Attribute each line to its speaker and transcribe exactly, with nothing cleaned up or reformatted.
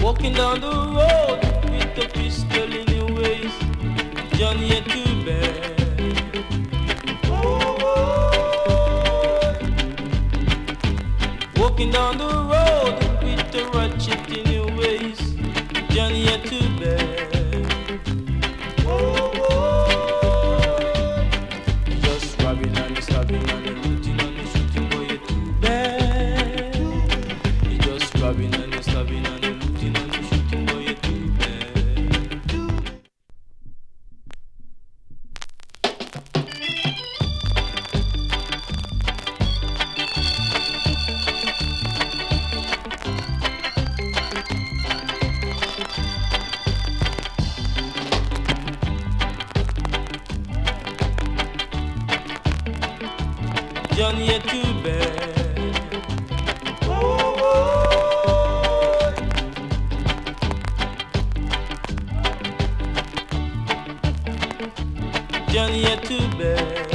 Speaker 1: Walking down the road with a pistol in your waist, Johnny ain't too bad. Walking down the road with a ratchet in your waist, Johnny ain't too bad. You're just robbing and stabbing and you're looting and you're shooting, boy, you're too bad. You're just robbing and you're stabbing and you're looting and you're shooting, boy, you're too bad. Johnny, you're too bad. Johnny, you're too bad.